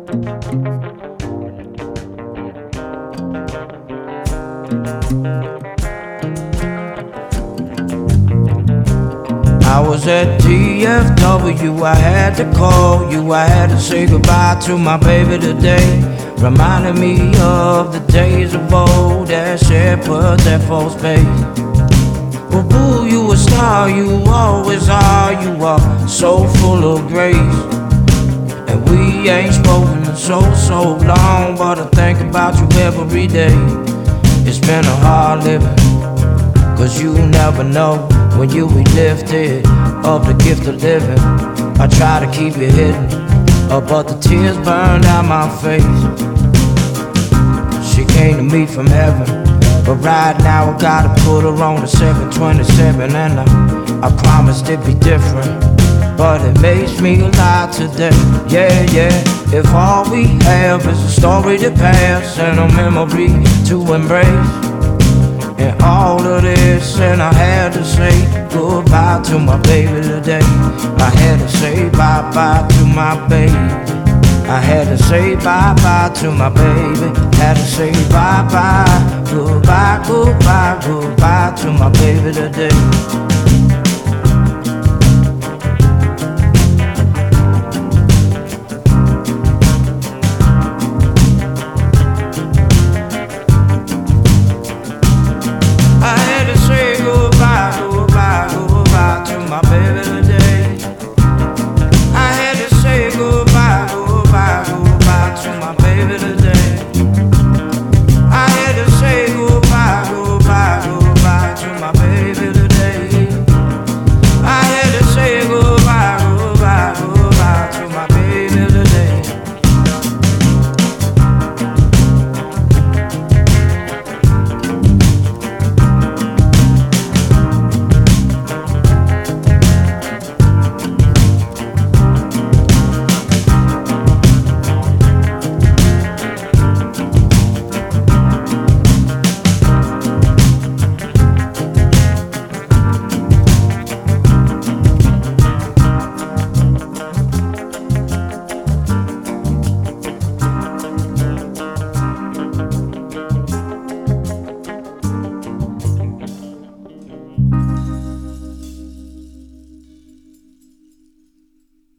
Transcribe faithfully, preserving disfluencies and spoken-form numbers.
I was at D F W, I had to call you, I had to say goodbye to my baby today. Reminded me of the days of old, that shit put that false space. Well, boo, you a star, you always are, you are so full of grace. And we ain't spoken in so, so long, but I think about you every day. It's been a hard living, cause you never know when you be lifted of the gift of living. I try to keep it hidden, uh, but the tears burned out my face. She came to me from heaven, but right now I gotta put her on the seven twenty-seven. And I, I promised it'd be different, but it makes me alive today. Yeah, yeah. If all we have is a story to pass and a memory to embrace, and all of this, and I had to say goodbye to my baby today. I had to say bye-bye to my baby. I had to say bye-bye to my baby. Had to say bye-bye, goodbye, goodbye, goodbye to my baby today.